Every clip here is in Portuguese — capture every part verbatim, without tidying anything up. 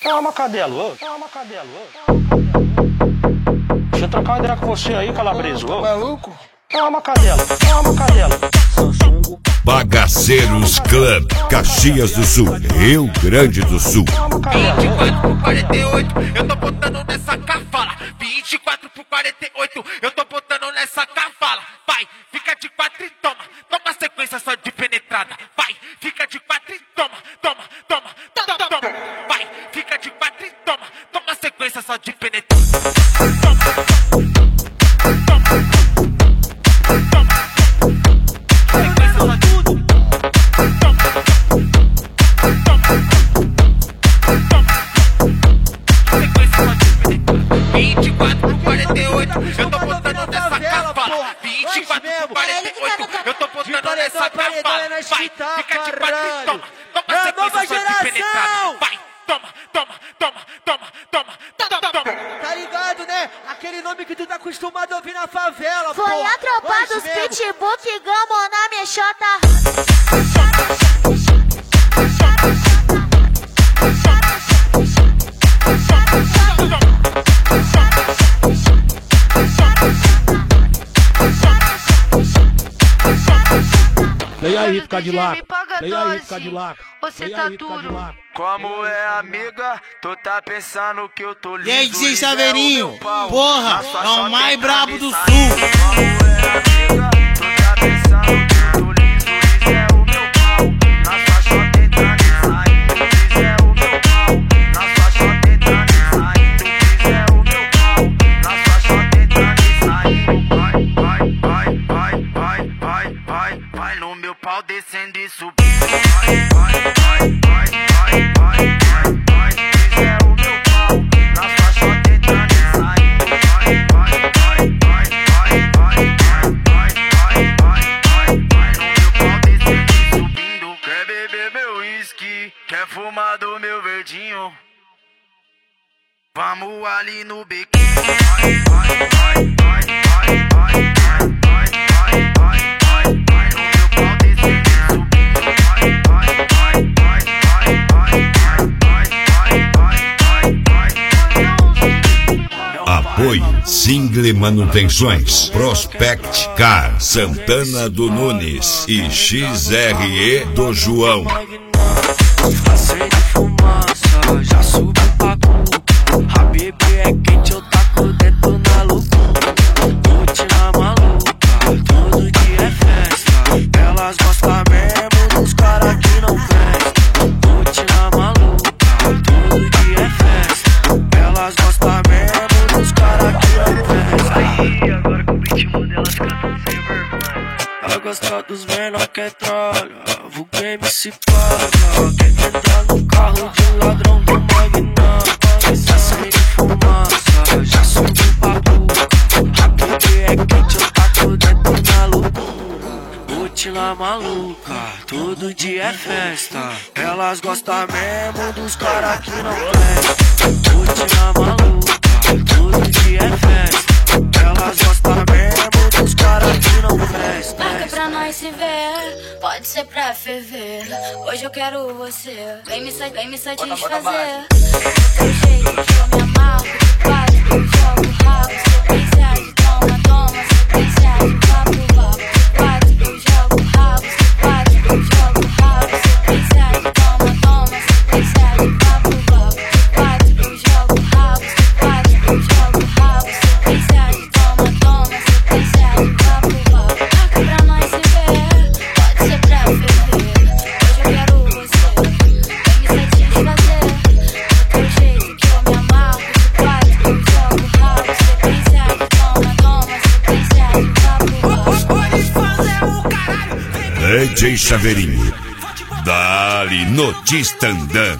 Calma, cadelo, ô. Calma, cadelo, ô. Deixa eu trocar uma ideia com você aí, calabreso, ô. Maluco? Calma, cadelo, calma, cadelo. Bagaceiros Club, Caxias do Sul, Rio Grande do Sul. vinte e quatro por quarenta e oito, eu tô botando nessa cafala. vinte e quatro por quarenta e oito, eu tô botando nessa cafala. Vai, fica de quatro e toma, toma sequência só de penetrada. Vai, fica de quatro e toma, toma, toma, toma, toma. Vai, fica de quatro e toma, toma sequência só de penetrada. Toma, toma, toma. Sequência só de tudo. Toma, toma, toma. Sequência só de penetrada. vinte e quatro por quarenta e oito, eu tô botando nessa cafala. vinte e quatro por quarenta e oito, eu tô botando nessa cafala. Vai, fica de quatro e toma, toma sequência só de penetrada. Vai, toma, toma, toma, toma, toma, toma, toma. Tá ligado, né? Aquele nome que tu tá acostumado a ouvir na favela, Foi porra. a tropa dos pitbull que gamou na mexota. Vem aí, Cadillac. Vem aí, Cadillac. Você tá duro. Como é amiga, tu tá pensando que eu tô liso. E aí, D J Saveirinho? Porra, é o mais brabo do sul. Como é amiga, tu tá pensando que eu tô liso. Liso é o meu pau, na sua chota entrando e saindo. Liso é o meu pau, na sua chota entrando e saindo. Liso é o meu pau, na sua chota entrando e saindo. Vai, vai, vai, vai, vai, vai, vai, vai no meu pau descendo e subindo. Vai, vai, vai, vai, vai, vai, vai, vai. Liso é o meu pau, na sua chota entrando e saindo. Vai, vai, vai, vai, vai, vai, vai, vai, vai, vai, vai no meu pau descendo e subindo. Quer beber meu uísque? Quer fumar do meu verdinho? Vamos ali no bequinho. Vai, vai, vai, vai, vai, vai, vai, vai, vai, vai, vai, vai no meu pau descendo e subindo. Vai, vai, vai, vai, vai, vai, vai, vai, vai, vai, vai. Apoio Single Manutenções, Prospect Car, Santana do Nunes e X R E do João. Acende fumaça, já subi pra cuca. A bebê é quente, eu taco dentro na loucura. Noite na maluca, todo dia é festa. Elas gostam mesmo dos caras que não prestam. Noite na maluca, todo dia é festa. Elas gostam mesmo dos caras que não prestam. Aí, agora com o ritmo delas cantam sem vergonha. Ela gosta dos menor que é trolha, o game se paga. Quer entrar no carro de ladrão do magnata. Acende fumaça, já subiu pra boca. A bebê é quente, eu taco dentro na loucura. Noite na maluca, todo dia é festa. Elas gostam mesmo dos caras que não prestam. Noite na maluca, todo dia é festa. Elas gostam mesmo dos caras que não prestam. Marca pra nós se ver, pode ser pra ferver. Hoje eu quero você, vem me, sa vem me satisfazer. Teu jeito que eu me amarro, quase que eu jogo rabo. Sequência de toma, toma, sequência de papo, papo. Quase que eu jogo rabo, quase que eu jogo rabo. Sequência de toma, toma, sequência de papo, papo. Quase que eu jogo rabo, quase que eu jogo rabo. Sequência de toma, toma, sequência de papo, papo. Marca pra nós se ver, pode ser pra ferver. Hoje eu quero você, vem me satisfazer. Teu jeito que eu me amarro, quase que eu jogo rabo. Sequência de toma, toma, sequência de papo, papo. Pode fazer o caralho. D J Saveirinho, dali no Tistandã.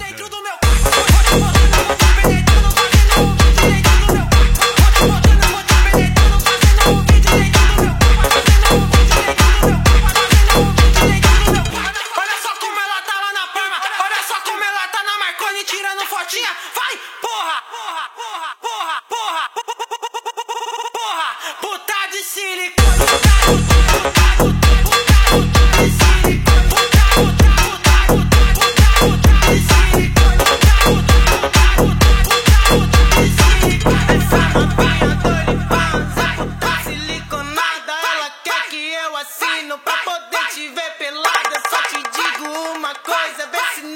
Olha só como ela tá lá na Parma, olha só como ela tá na Marconi tirando fotinha. Vai, porra, porra, porra, porra, porra, porra, puta de silicone, puta, puta, puta, de silicone, puta, puta, puta, puta, puta de silicone, puta, puta, puta,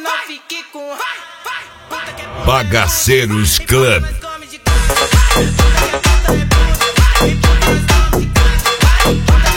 não fique com Bagaceiros Club. Vai,